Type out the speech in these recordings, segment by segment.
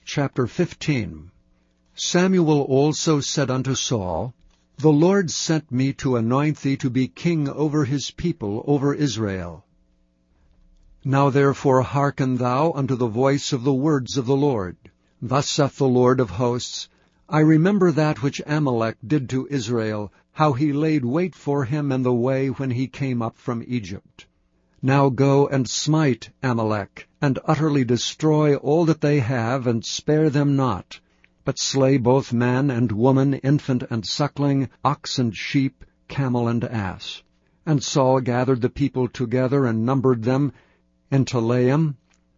Chapter 15. Samuel also said unto Saul, The Lord sent me to anoint thee to be king over his people, over Israel. Now therefore hearken thou unto the voice of the words of the Lord. Thus saith the Lord of hosts, I remember that which Amalek did to Israel, how he laid wait for him in the way when he came up from Egypt. Now go and smite Amalek, and utterly destroy all that they have, and spare them not, but slay both man and woman, infant and suckling, ox and sheep, camel and ass. And Saul gathered the people together, and numbered them in Telaim,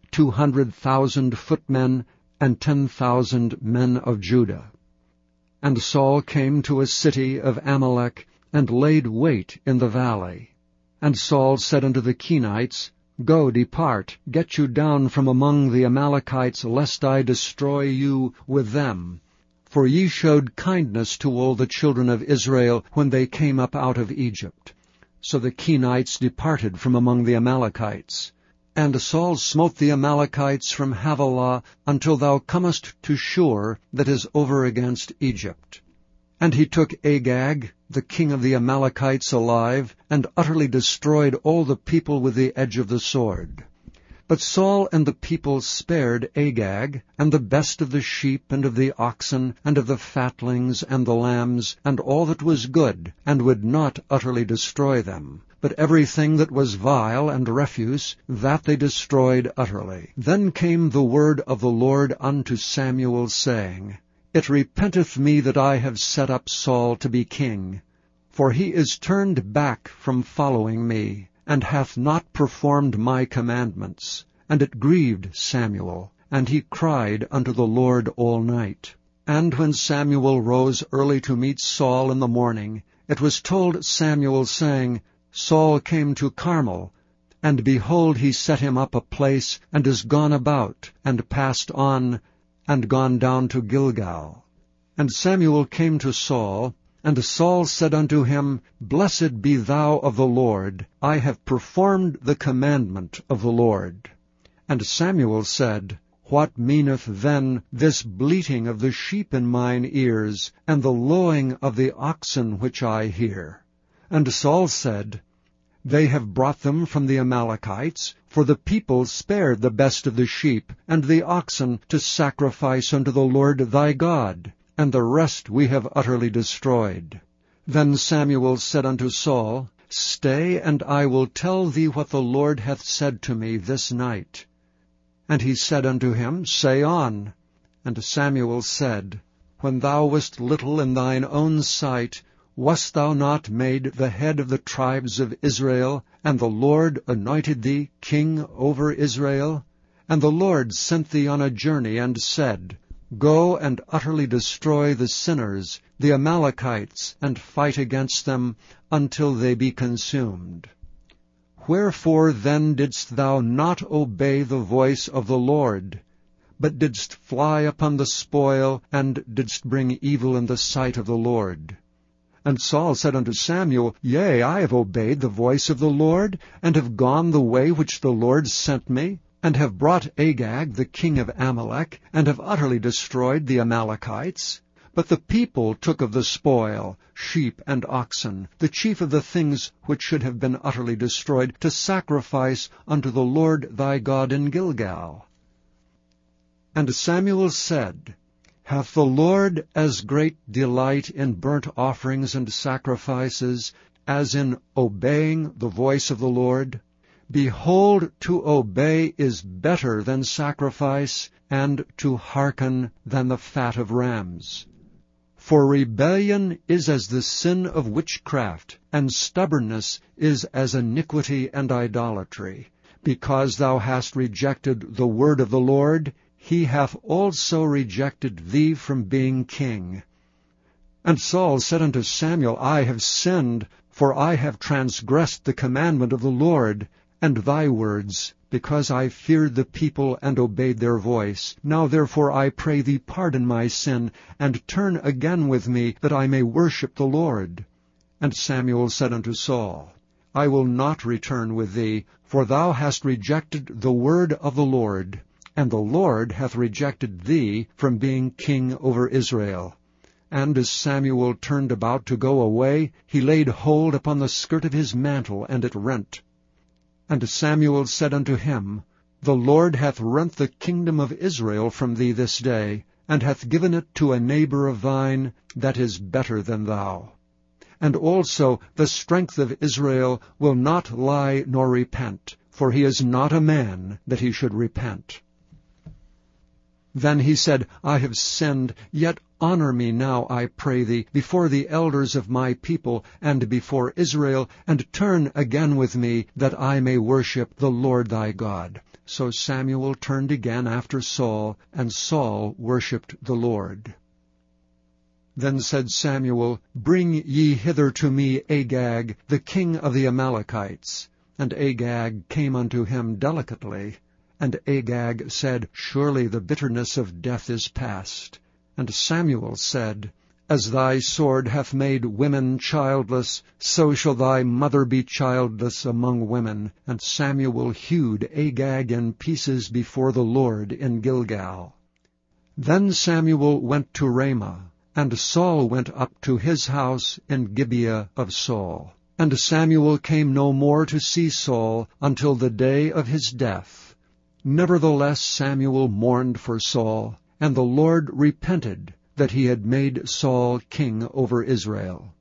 200,000 footmen, and 10,000 men of Judah. And Saul came to a city of Amalek, and laid wait in the valley. And Saul said unto the Kenites, Go, depart, get you down from among the Amalekites, lest I destroy you with them. For ye showed kindness to all the children of Israel when they came up out of Egypt. So the Kenites departed from among the Amalekites. And Saul smote the Amalekites from Havilah until thou comest to Shur, that is over against Egypt. And he took Agag, the king of the Amalekites, alive, and utterly destroyed all the people with the edge of the sword. But Saul and the people spared Agag, and the best of the sheep, and of the oxen, and of the fatlings, and the lambs, and all that was good, and would not utterly destroy them. But everything that was vile and refuse, that they destroyed utterly. Then came the word of the Lord unto Samuel, saying, It repenteth me that I have set up Saul to be king. For he is turned back from following me, and hath not performed my commandments. And it grieved Samuel, and he cried unto the Lord all night. And when Samuel rose early to meet Saul in the morning, it was told Samuel, saying, Saul came to Carmel, and behold, he set him up a place, and is gone about, and passed on, and gone down to Gilgal. And Samuel came to Saul, and Saul said unto him, Blessed be thou of the Lord, I have performed the commandment of the Lord. And Samuel said, What meaneth then this bleating of the sheep in mine ears, and the lowing of the oxen which I hear? And Saul said, They have brought them from the Amalekites, for the people spared the best of the sheep and the oxen to sacrifice unto the Lord thy God, and the rest we have utterly destroyed. Then Samuel said unto Saul, Stay, and I will tell thee what the Lord hath said to me this night. And he said unto him, Say on. And Samuel said, When thou wast little in thine own sight, wast thou not made the head of the tribes of Israel, and the Lord anointed thee king over Israel? And the Lord sent thee on a journey, and said, Go and utterly destroy the sinners, the Amalekites, and fight against them until they be consumed. Wherefore then didst thou not obey the voice of the Lord, but didst fly upon the spoil, and didst bring evil in the sight of the Lord? And Saul said unto Samuel, Yea, I have obeyed the voice of the Lord, and have gone the way which the Lord sent me, and have brought Agag the king of Amalek, and have utterly destroyed the Amalekites. But the people took of the spoil, sheep and oxen, the chief of the things which should have been utterly destroyed, to sacrifice unto the Lord thy God in Gilgal. And Samuel said, Hath the Lord as great delight in burnt offerings and sacrifices as in obeying the voice of the Lord? Behold, to obey is better than sacrifice, and to hearken than the fat of rams. For rebellion is as the sin of witchcraft, and stubbornness is as iniquity and idolatry. Because thou hast rejected the word of the Lord, he hath also rejected thee from being king. And Saul said unto Samuel, I have sinned, for I have transgressed the commandment of the Lord, and thy words, because I feared the people and obeyed their voice. Now therefore I pray thee pardon my sin, and turn again with me, that I may worship the Lord. And Samuel said unto Saul, I will not return with thee, for thou hast rejected the word of the Lord, and the Lord hath rejected thee from being king over Israel. And as Samuel turned about to go away, he laid hold upon the skirt of his mantle, and it rent. And Samuel said unto him, The Lord hath rent the kingdom of Israel from thee this day, and hath given it to a neighbor of thine that is better than thou. And also the strength of Israel will not lie nor repent, for he is not a man that he should repent. Then he said, I have sinned, yet honor me now, I pray thee, before the elders of my people, and before Israel, and turn again with me, that I may worship the Lord thy God. So Samuel turned again after Saul, and Saul worshipped the Lord. Then said Samuel, Bring ye hither to me Agag, the king of the Amalekites. And Agag came unto him delicately. And Agag said, Surely the bitterness of death is past. And Samuel said, As thy sword hath made women childless, so shall thy mother be childless among women. And Samuel hewed Agag in pieces before the Lord in Gilgal. Then Samuel went to Ramah, and Saul went up to his house in Gibeah of Saul. And Samuel came no more to see Saul until the day of his death. Nevertheless Samuel mourned for Saul, and the Lord repented that he had made Saul king over Israel.